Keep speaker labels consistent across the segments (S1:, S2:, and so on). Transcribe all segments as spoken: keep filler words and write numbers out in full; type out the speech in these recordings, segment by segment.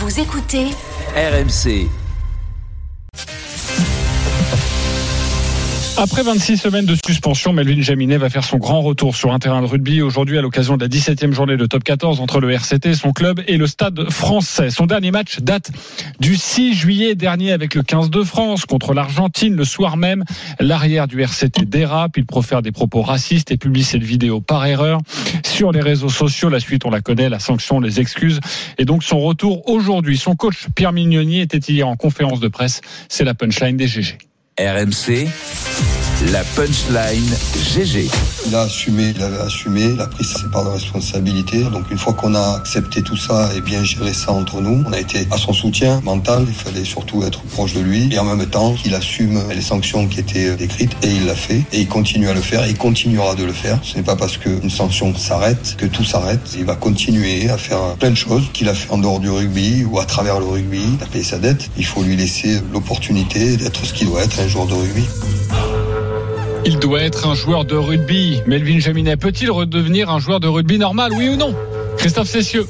S1: Vous écoutez
S2: R M C.
S3: Après vingt-six semaines de suspension, Melvin Jaminet va faire son grand retour sur un terrain de rugby aujourd'hui à l'occasion de la dix-septième journée de top quatorze entre le R C T, son club, et le Stade français. Son dernier match date du six juillet dernier avec le quinze de France contre l'Argentine. Le soir même, l'arrière du R C T dérape, il profère des propos racistes et publie cette vidéo par erreur sur les réseaux sociaux. La suite, on la connaît, la sanction, les excuses et donc son retour aujourd'hui. Son coach Pierre Mignoni était hier en conférence de presse. C'est la punchline des G G.
S2: R M C, la punchline G G.
S4: Il a assumé, il avait assumé, il a pris ses parts de responsabilité. Donc une fois qu'on a accepté tout ça et bien géré ça entre nous, on a été à son soutien mental. Il fallait surtout être proche de lui et en même temps il assume les sanctions qui étaient décrites et il l'a fait et il continue à le faire et il continuera de le faire. Ce n'est pas parce qu'une sanction s'arrête que tout s'arrête. Il va continuer à faire plein de choses qu'il a fait en dehors du rugby ou à travers le rugby. Il a payé sa dette. Il faut lui laisser l'opportunité d'être ce qu'il doit être, un joueur de rugby.
S3: Il doit être un joueur de rugby. Melvin Jaminet peut-il redevenir un joueur de rugby normal, oui ou non? Christophe Cessieux.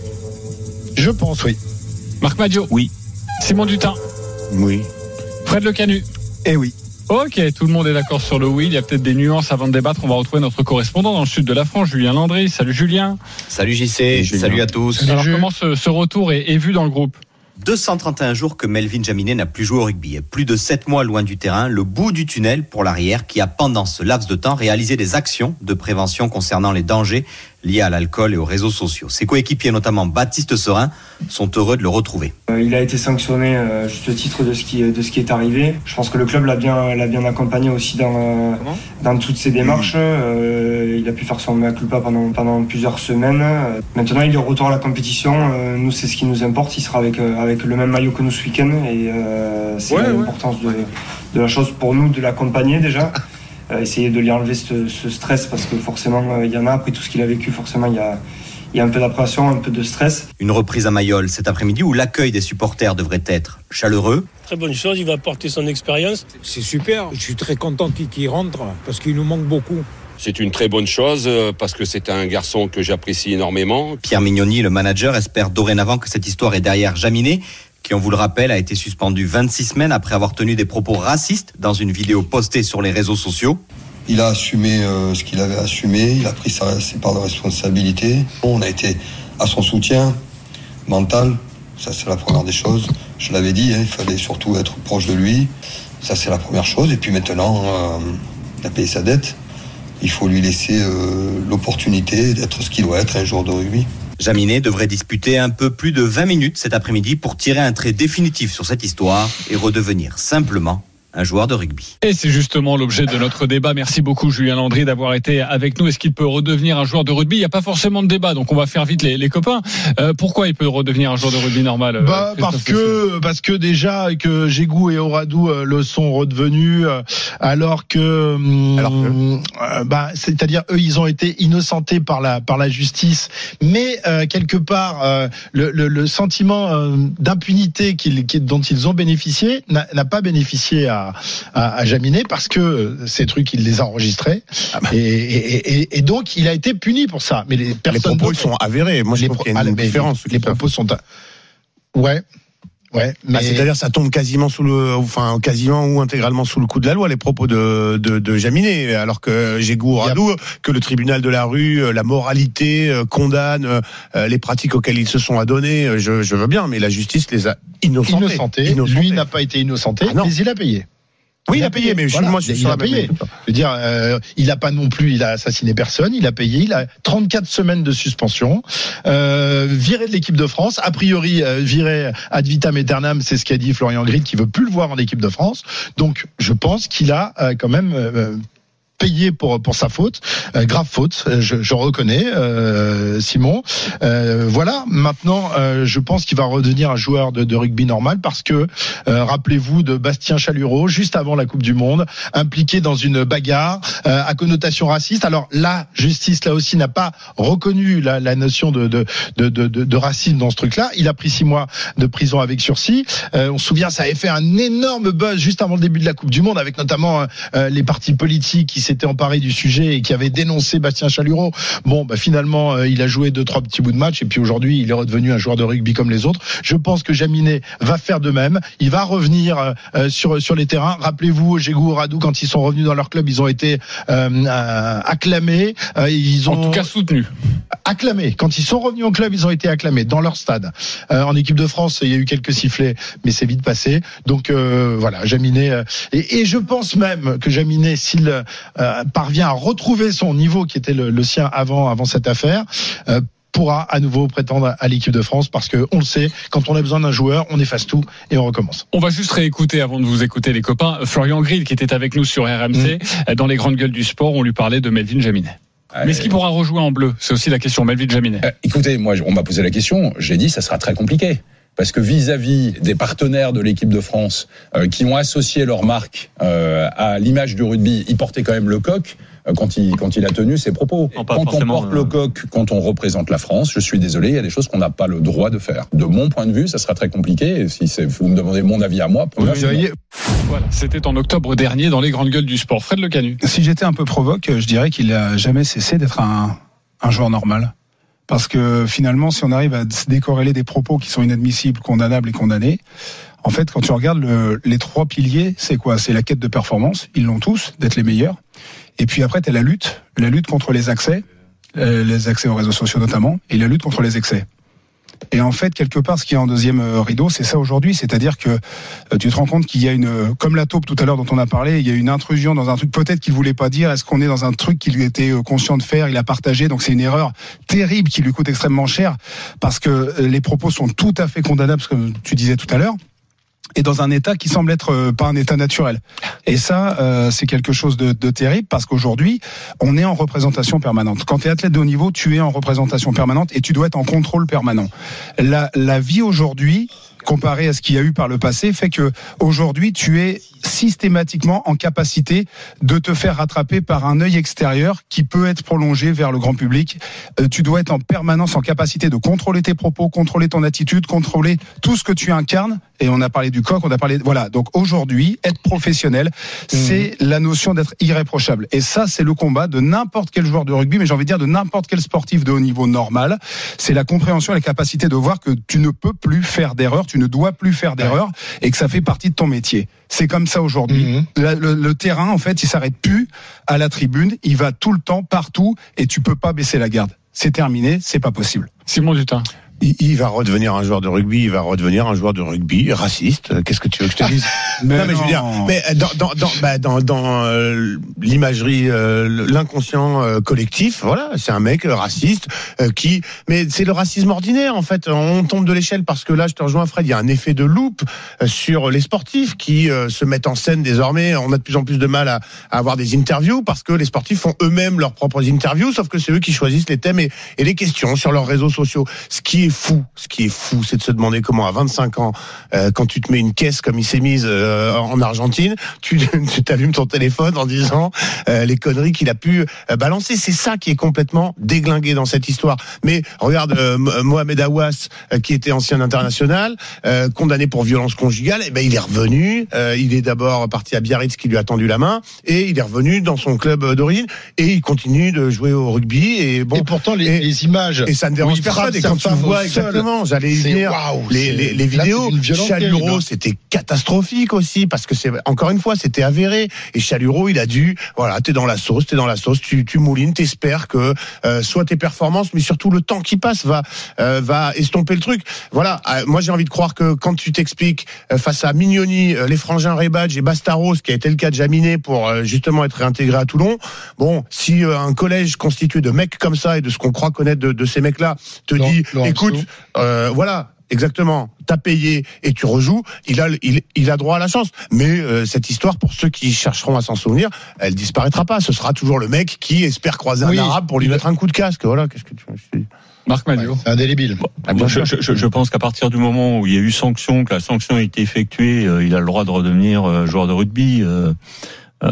S5: Je pense, oui.
S3: Marc Madiot.
S5: Oui.
S3: Simon Dutin.
S5: Oui.
S3: Fred Lecanu.
S5: Eh oui.
S3: Ok, tout le monde est d'accord sur le oui. Il y a peut-être des nuances avant de débattre. On va retrouver notre correspondant dans le sud de la France, Julien Landry. Salut Julien.
S6: Salut J C,
S5: Salut,
S6: salut à tous.
S3: Alors comment ce, ce retour est, est vu dans le groupe?
S6: deux cent trente et un jours que Melvin Jaminet n'a plus joué au rugby. Plus de sept mois loin du terrain, le bout du tunnel pour l'arrière qui a pendant ce laps de temps réalisé des actions de prévention concernant les dangers liés à l'alcool et aux réseaux sociaux. Ses coéquipiers, notamment Baptiste Serin, sont heureux de le retrouver.
S7: Euh, il a été sanctionné euh, juste au titre de ce qui de ce qui est arrivé. Je pense que le club l'a bien l'a bien accompagné aussi dans euh, dans toutes ses démarches. Euh, il a pu faire son mea culpa pendant pendant plusieurs semaines. Euh, maintenant, il est retour à la compétition. Euh, nous, c'est ce qui nous importe. Il sera avec euh, avec le même maillot que nous ce week-end et euh, c'est ouais, l'importance ouais. de de la chose pour nous de l'accompagner déjà. Euh, essayer de lui enlever ce, ce stress parce que forcément il euh, y en a après tout ce qu'il a vécu, forcément il y a Il y a un peu d'appréhension, un peu de stress.
S6: Une reprise à Mayol cet après-midi où l'accueil des supporters devrait être chaleureux.
S8: Très bonne chose, il va apporter son expérience.
S9: C'est super, je suis très content qu'il rentre parce qu'il nous manque beaucoup.
S10: C'est une très bonne chose parce que c'est un garçon que j'apprécie énormément.
S6: Pierre Mignoni, le manager, espère dorénavant que cette histoire est derrière Jaminet, qui, on vous le rappelle, a été suspendu vingt-six semaines après avoir tenu des propos racistes dans une vidéo postée sur les réseaux sociaux.
S4: Il a assumé euh, ce qu'il avait assumé, il a pris sa, ses parts de responsabilité. On a été à son soutien mental, ça c'est la première des choses. Je l'avais dit, hein, il fallait surtout être proche de lui, ça c'est la première chose. Et puis maintenant, euh, il a payé sa dette, il faut lui laisser euh, l'opportunité d'être ce qu'il doit être, un joueur de rugby.
S6: Jaminet devrait disputer un peu plus de vingt minutes cet après-midi pour tirer un trait définitif sur cette histoire et redevenir simplement un joueur de rugby.
S3: Et c'est justement l'objet de notre débat. Merci beaucoup Julien Landry d'avoir été avec nous. Est-ce qu'il peut redevenir un joueur de rugby? Il n'y a pas forcément de débat, donc on va faire vite les, les copains. Euh, pourquoi il peut redevenir un joueur de rugby normal?
S5: Bah, parce que parce que déjà que Jégou et Oradou euh, le sont redevenus, euh, alors que, alors que... Euh, bah, c'est-à-dire eux ils ont été innocentés par la par la justice, mais euh, quelque part euh, le, le, le sentiment euh, d'impunité qu'ils, qu'ils, dont ils ont bénéficié n'a, n'a pas bénéficié à À, à Jaminet parce que ces trucs il les a enregistrés ah bah. et, et, et, et donc il a été puni pour ça. Mais les personnes
S11: les propos ils sont avérés. Moi je trouve qu'il y a une différence.
S5: Les, les propos sont à... ouais. Ouais, mais
S11: bah, c'est-à-dire ça tombe quasiment sous le, enfin quasiment ou intégralement sous le coup de la loi les propos de de, de Jaminet, alors que Jégou Oradou, que le tribunal de la rue, la moralité euh, condamne euh, les pratiques auxquelles ils se sont adonnés. Je, je veux bien, mais la justice les a innocentés.
S5: Innocentés. Innocentés. Lui n'a pas été innocenté, ah mais il a payé.
S11: Oui, il a payé, mais
S5: voilà,
S11: moi, je
S5: il a payé. Je veux dire, euh, il a pas non plus, il a assassiné personne, il a payé, il a trente-quatre semaines de suspension, euh, viré de l'équipe de France, a priori euh, viré ad vitam aeternam, c'est ce qu'a dit Florian Grill, qui veut plus le voir en équipe de France. Donc, je pense qu'il a euh, quand même euh, payé pour pour sa faute, euh, grave faute, je, je reconnais, euh, Simon. Euh, voilà, maintenant, euh, je pense qu'il va redevenir un joueur de, de rugby normal parce que, euh, rappelez-vous de Bastien Chalureau, juste avant la Coupe du Monde, impliqué dans une bagarre euh, à connotation raciste. Alors la justice, là aussi, n'a pas reconnu la, la notion de, de, de, de, de racisme dans ce truc-là. Il a pris six mois de prison avec sursis. Euh, on se souvient, ça avait fait un énorme buzz juste avant le début de la Coupe du Monde, avec notamment euh, les partis politiques qui s'était emparé du sujet et qui avait dénoncé Bastien Chalureau. Bon, bah finalement, euh, il a joué deux trois petits bouts de match et puis aujourd'hui, il est redevenu un joueur de rugby comme les autres. Je pense que Jaminet va faire de même. Il va revenir euh, sur sur les terrains. Rappelez-vous, Jégou, Radou, quand ils sont revenus dans leur club, ils ont été euh, euh, acclamés. Euh, ils ont
S3: en tout cas soutenus.
S5: Acclamés. Quand ils sont revenus au club, ils ont été acclamés dans leur stade. Euh, en équipe de France, il y a eu quelques sifflets, mais c'est vite passé. Donc euh, voilà, Jaminet. Euh, et, et je pense même que Jaminet, s'il euh, parvient à retrouver son niveau qui était le, le sien avant avant cette affaire, euh, pourra à nouveau prétendre à l'équipe de France parce que on le sait, quand on a besoin d'un joueur, on efface tout et on recommence.
S3: On va juste réécouter avant de vous écouter les copains. Florian Grill qui était avec nous sur R M C mmh. dans les grandes gueules du sport, on lui parlait de Melvin Jaminet. Mais est-ce qu'il pourra rejouer en bleu ? C'est aussi la question, Melvin Jaminet.
S1: Euh, écoutez, moi, on m'a posé la question. J'ai dit, ça sera très compliqué. Parce que vis-à-vis des partenaires de l'équipe de France euh, qui ont associé leur marque euh, à l'image du rugby, ils portaient quand même le coq euh, quand il quand il a tenu ses propos. Non, quand on porte euh... le coq, quand on représente la France, je suis désolé, il y a des choses qu'on n'a pas le droit de faire. De mon point de vue, ça sera très compliqué. Et si c'est, vous me demandez mon avis à moi, pour oui, moi,
S3: voilà, c'était en octobre dernier dans les grandes gueules du sport. Fred Le Canu.
S12: Si j'étais un peu provoque, je dirais qu'il n'a jamais cessé d'être un, un joueur normal. Parce que finalement, si on arrive à se décorréler des propos qui sont inadmissibles, condamnables et condamnés, en fait, quand tu regardes le, les trois piliers, c'est quoi ? C'est la quête de performance, ils l'ont tous, d'être les meilleurs. Et puis après, tu as la lutte, la lutte contre les accès, euh, les accès aux réseaux sociaux notamment, et la lutte contre les excès. Et en fait, quelque part, ce qui est en deuxième rideau, c'est ça aujourd'hui, c'est-à-dire que euh, tu te rends compte qu'il y a une, comme la taupe tout à l'heure dont on a parlé, il y a une intrusion dans un truc peut-être qu'il voulait pas dire. Est-ce qu'on est dans un truc qu'il était conscient de faire, il a partagé, donc c'est une erreur terrible qui lui coûte extrêmement cher parce que les propos sont tout à fait condamnables, comme tu disais tout à l'heure. Et dans un état qui semble être euh, pas un état naturel. Et ça, euh, c'est quelque chose de, de terrible parce qu'aujourd'hui, on est en représentation permanente. Quand tu es athlète de haut niveau, tu es en représentation permanente et tu dois être en contrôle permanent. La, la vie aujourd'hui, comparé à ce qu'il y a eu par le passé, fait que aujourd'hui, tu es systématiquement en capacité de te faire rattraper par un œil extérieur qui peut être prolongé vers le grand public. Euh, tu dois être en permanence en capacité de contrôler tes propos, contrôler ton attitude, contrôler tout ce que tu incarnes. Et on a parlé du coq, on a parlé... Voilà, donc aujourd'hui, être professionnel, c'est mmh. la notion d'être irréprochable. Et ça, c'est le combat de n'importe quel joueur de rugby, mais j'ai envie de dire de n'importe quel sportif de haut niveau normal. C'est la compréhension et la capacité de voir que tu ne peux plus faire d'erreur, tu ne dois plus faire d'erreur, et que ça fait partie de ton métier. C'est comme ça aujourd'hui. Mmh. Le, le, le terrain, en fait, il s'arrête plus à la tribune, il va tout le temps, partout, et tu peux pas baisser la garde. C'est terminé, c'est pas possible.
S3: Simon Dutin.
S11: Il, il va redevenir un joueur de rugby, il va redevenir un joueur de rugby raciste. Qu'est-ce que tu veux que je te dise? mais non, mais non. je veux dire, mais dans dans dans bah, dans, dans euh, l'imagerie, euh, l'inconscient euh, collectif, voilà, c'est un mec raciste euh, qui, mais c'est le racisme ordinaire en fait. On tombe de l'échelle parce que là, je te rejoins, Fred. Il y a un effet de loupe euh, sur les sportifs qui euh, se mettent en scène désormais. On a de plus en plus de mal à, à avoir des interviews parce que les sportifs font eux-mêmes leurs propres interviews, sauf que c'est eux qui choisissent les thèmes et, et les questions sur leurs réseaux sociaux. Ce qui est fou, ce qui est fou, c'est de se demander comment à vingt-cinq ans, euh, quand tu te mets une caisse comme il s'est mise euh, en Argentine, tu, tu t'allumes ton téléphone en disant euh, les conneries qu'il a pu euh, balancer. C'est ça qui est complètement déglingué dans cette histoire. Mais regarde euh, Mohamed Aouas, euh, qui était ancien international, euh, condamné pour violence conjugale, et ben il est revenu. Euh, il est d'abord parti à Biarritz qui lui a tendu la main, et il est revenu dans son club d'origine, et il continue de jouer au rugby. Et bon,
S5: et pourtant les, et, les images,
S11: et ça ne dérange personne. Et quand tu vois exactement, j'allais y venir.
S5: Wow,
S11: les, les, les vidéos, Chalureau, c'était catastrophique aussi parce que c'est encore une fois, c'était avéré. Et Chalureau, il a dû, voilà, t'es dans la sauce, t'es dans la sauce, tu, tu moulines, t'espères que euh, soit tes performances, mais surtout le temps qui passe va euh, va estomper le truc. Voilà, euh, moi j'ai envie de croire que quand tu t'expliques euh, face à Mignoni, euh, les frangins Rebadge et Bastaros, qui a été le cas de Jaminet pour euh, justement être réintégré à Toulon. Bon, si euh, un collège constitué de mecs comme ça et de ce qu'on croit connaître de, de ces mecs-là te non, dit, non, écoute. Euh, voilà, exactement. T'as payé et tu rejoues. Il a, il, il a droit à la chance. Mais euh, cette histoire, pour ceux qui chercheront à s'en souvenir, elle disparaîtra pas. Ce sera toujours le mec qui espère croiser oui, un arabe pour lui mettre un coup de casque. Voilà. Qu'est-ce que tu veux dire?
S3: Marc Madio.
S5: Ouais, indélébile.
S13: Bon, je, je, je pense qu'à partir du moment où il y a eu sanction, que la sanction a été effectuée, euh, il a le droit de redevenir euh, joueur de rugby. Euh, euh,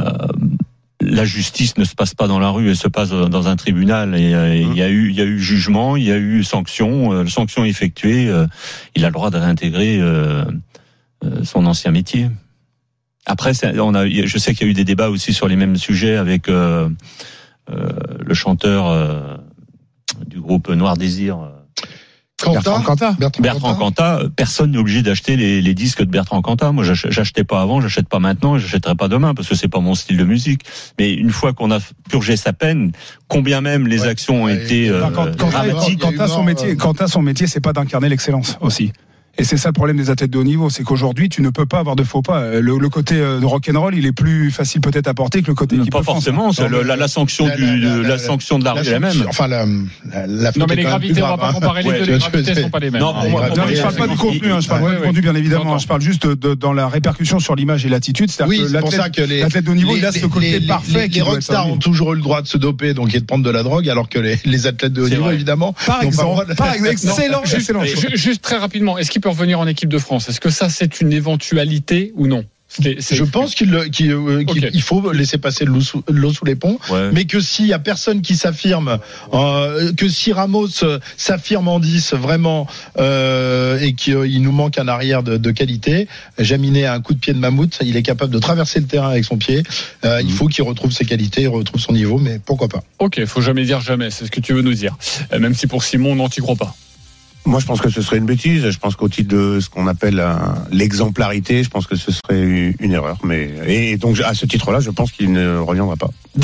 S13: La justice ne se passe pas dans la rue, elle se passe dans un tribunal. Et euh, il y a eu, il y a eu jugement, il y a eu sanction, euh, sanction effectuée. Euh, il a le droit de réintégrer euh, euh, son ancien métier. Après, c'est, on a, je sais qu'il y a eu des débats aussi sur les mêmes sujets avec euh, euh, le chanteur euh, du groupe Noir Désir. Euh,
S5: Bertrand Cantat.
S13: Bertrand, Bertrand Cantat. Personne n'est obligé d'acheter les, les disques de Bertrand Cantat. Moi, j'achetais pas avant, j'achète pas maintenant, et j'achèterai pas demain parce que c'est pas mon style de musique. Mais une fois qu'on a purgé sa peine, combien même les ouais. actions ont ouais, été euh,
S12: quand, quand dramatiques. Cantat, son métier, Cantat, son métier, c'est pas d'incarner l'excellence aussi. Et c'est ça le problème des athlètes de haut niveau, c'est qu'aujourd'hui tu ne peux pas avoir de faux pas. Le, le côté de rock'n'roll, il est plus facile peut-être à porter que le côté.
S13: Non,
S12: équipe
S13: pas
S12: de France.
S13: forcément. C'est le, la, la sanction la, du, la, la, la sanction de la rue est la même.
S5: Enfin la, la, la
S3: non mais les gravités, on va pas comparer les deux. Les gravités sont pas les mêmes.
S12: Non, non, non mais je parle pas du contenu. Je parle pas du contenu bien évidemment. Je parle juste de dans la répercussion sur l'image et l'attitude.
S5: Oui, c'est pour ça que
S12: l'athlète de haut niveau, il a ce côté parfait.
S5: Les rockstars ont toujours eu le droit de se doper, donc et de prendre de la drogue, alors que les athlètes de haut niveau, évidemment.
S12: Par exemple, par exemple, excellent, excellent.
S3: Juste très rapidement, est-ce qu'il peut revenir en équipe de France? Est-ce que ça, c'est une éventualité ou non?
S5: C'est, c'est... Je pense qu'il, qu'il, euh, qu'il okay. faut laisser passer l'eau sous, l'eau sous les ponts, ouais. mais que s'il y a personne qui s'affirme, euh, que si Ramos s'affirme en dix vraiment euh, et qu'il nous manque un arrière de, de qualité, Jaminet a un coup de pied de mammouth, il est capable de traverser le terrain avec son pied. Euh, mmh. Il faut qu'il retrouve ses qualités, il retrouve son niveau, mais pourquoi pas?
S3: Ok, faut jamais dire jamais, c'est ce que tu veux nous dire, euh, même si pour Simon, non, t'y crois pas.
S11: Moi, je pense que ce serait une bêtise. Je pense qu'au titre de ce qu'on appelle un, l'exemplarité, je pense que ce serait une erreur. Mais et donc à ce titre-là, je pense qu'il ne reviendra pas.